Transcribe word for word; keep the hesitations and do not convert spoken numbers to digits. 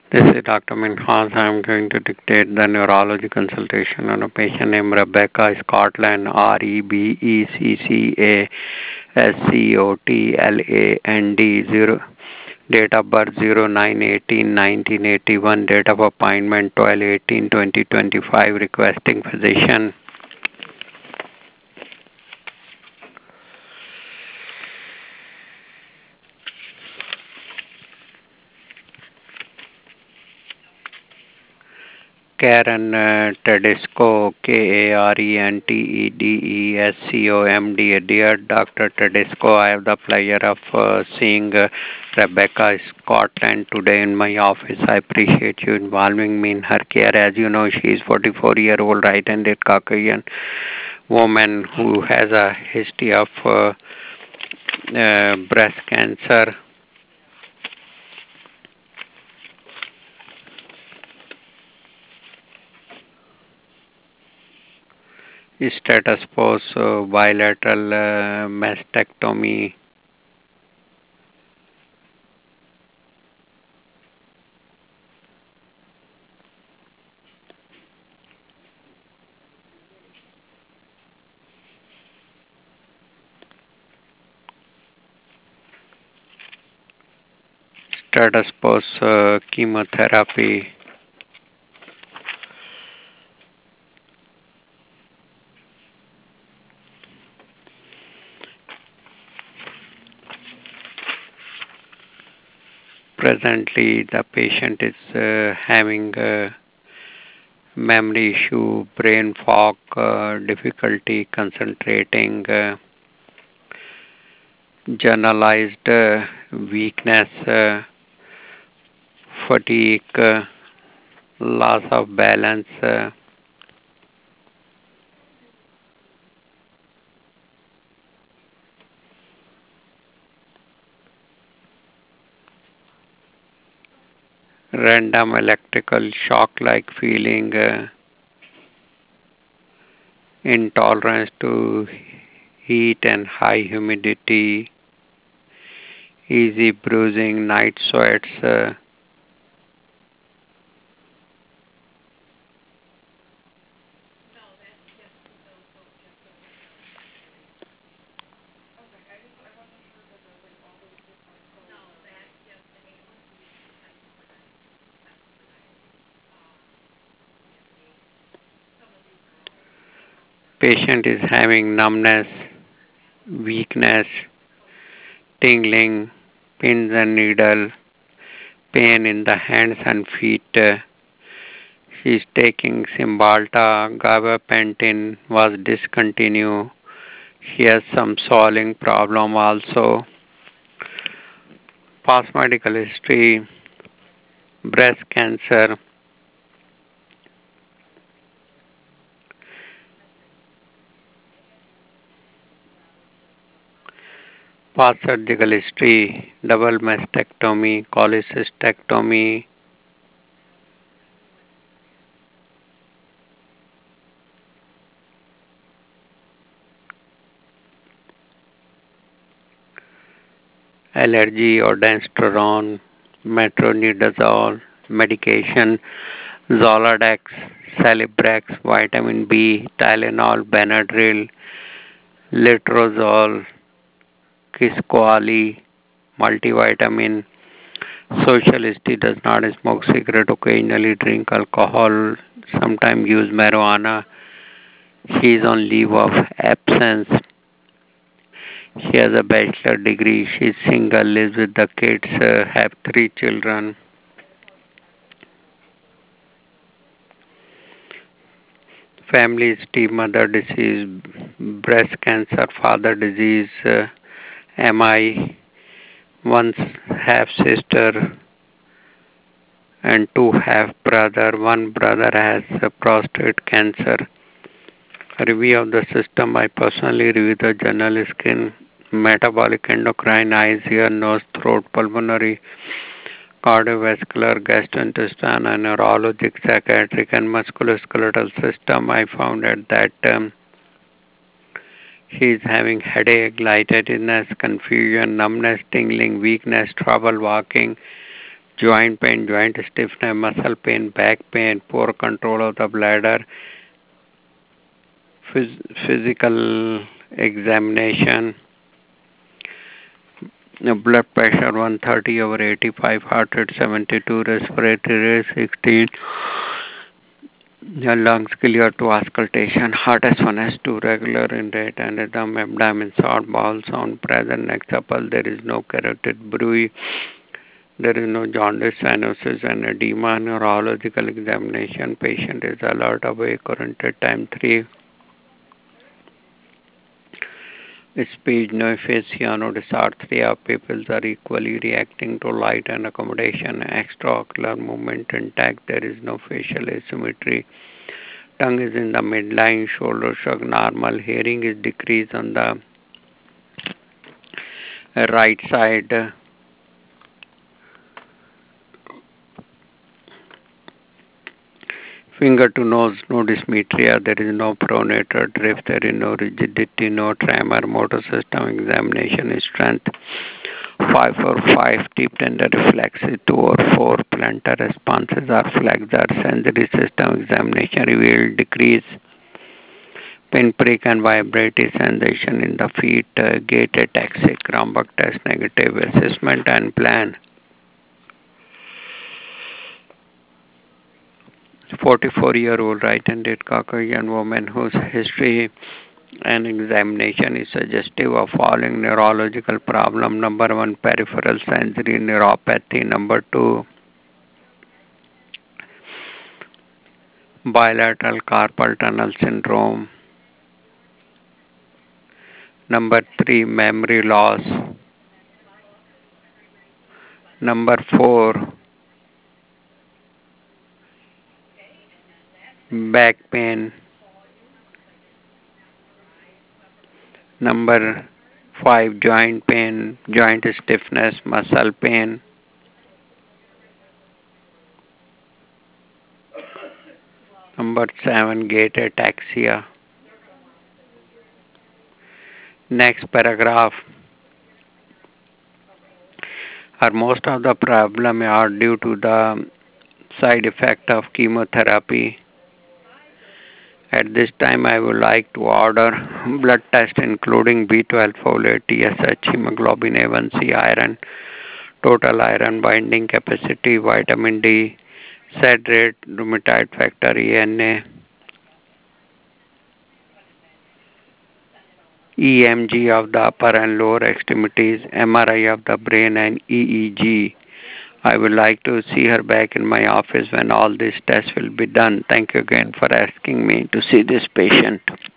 This is Doctor Minhas. I'm going to dictate the neurology consultation on a patient named Rebecca Scotland, R E B E C C A S C O T L A N D, zero, date of birth zero nine eighteen nineteen eighty-one, date of appointment twelve eighteen twenty twenty-five, requesting physician. Karen uh, Tedesco, K A R E N T E D E S C O M D. Dear Doctor Tedesco, I have the pleasure of uh, seeing uh, Rebecca Scotland today in my office. I appreciate you involving me in her care. As you know, she is forty-four-year-old right-handed Caucasian woman who has a history of uh, uh, breast cancer. Status post uh, bilateral uh, mastectomy. Status post uh, chemotherapy. Presently, the patient is uh, having uh, memory issue, brain fog, uh, difficulty concentrating, uh, generalized uh, weakness, uh, fatigue, uh, loss of balance. Uh, random electrical shock like feeling, uh, intolerance to heat and high humidity, easy bruising, night sweats. Uh, patient is having numbness, weakness, tingling, pins and needle, pain in the hands and feet. Uh, she is taking Cymbalta, gabapentin was discontinued. She has some swallowing problem also. Past medical history, breast cancer, past surgical history, double mastectomy, cholecystectomy, allergy or danstrone, metronidazole, medication, Zoladex, Celebrex, vitamin B, Tylenol, Benadryl, Letrozole, Kisqali, multivitamin. Social history does not smoke cigarette, occasionally drink alcohol, sometimes use marijuana. She is on leave of absence. She has a bachelor degree. She is single, lives with the kids, uh, have three children. Family history, mother disease, breast cancer, father disease, uh, M I, one half sister and two half brother. One brother has uh, prostate cancer. Review of the system. I personally review the general skin, metabolic, endocrine, eyes, ear, nose, throat, pulmonary, cardiovascular, gastrointestinal, and neurologic, psychiatric, and musculoskeletal system. I found out that um, she is having headache, lightheadedness, confusion, numbness, tingling, weakness, trouble walking, joint pain, joint stiffness, muscle pain, back pain, poor control of the bladder, phys- physical examination, uh, blood pressure one thirty over eighty-five, heart rate seventy-two, respiratory rate sixteen, your lungs clear to auscultation, heart S one S two regular in rate and rhythm, abdomen short, bowel sound present, neck supple, there is no carotid bruit, there is no jaundice, cyanosis and edema, neurological examination, patient is alert, awake, oriented, time three, speech, no aphasia, no dysarthria, pupils are equally reacting to light and accommodation, extraocular movement intact, there is no facial asymmetry, tongue is in the midline, shoulder shrug normal, hearing is decreased on the right side, finger to nose, no dysmetria, there is no pronator drift, there is no rigidity, no tremor, motor system examination strength, five or five, deep tender reflexes, two or four, plantar responses are flexor, sensory system examination revealed decrease, pinprick and vibratory sensation in the feet, uh, gait ataxic, Cranbrook test negative, assessment and plan. forty-four-year-old right-handed Caucasian woman whose history and examination is suggestive of following neurological problem. Number one, peripheral sensory neuropathy. Number two, bilateral carpal tunnel syndrome. Number three, memory loss. Number four, back pain. Number five, joint pain, joint stiffness, muscle pain. Number seven, gait ataxia. Next paragraph. Are most of the problem are due to the side effect of chemotherapy. At this time, I would like to order blood test including B twelve, folate, T S H, hemoglobin A one C, iron, total iron binding capacity, vitamin D, S A D rate, rheumatoid factor, E N A, E M G of the upper and lower extremities, M R I of the brain and E E G. I would like to see her back in my office when all these tests will be done. Thank you again for asking me to see this patient.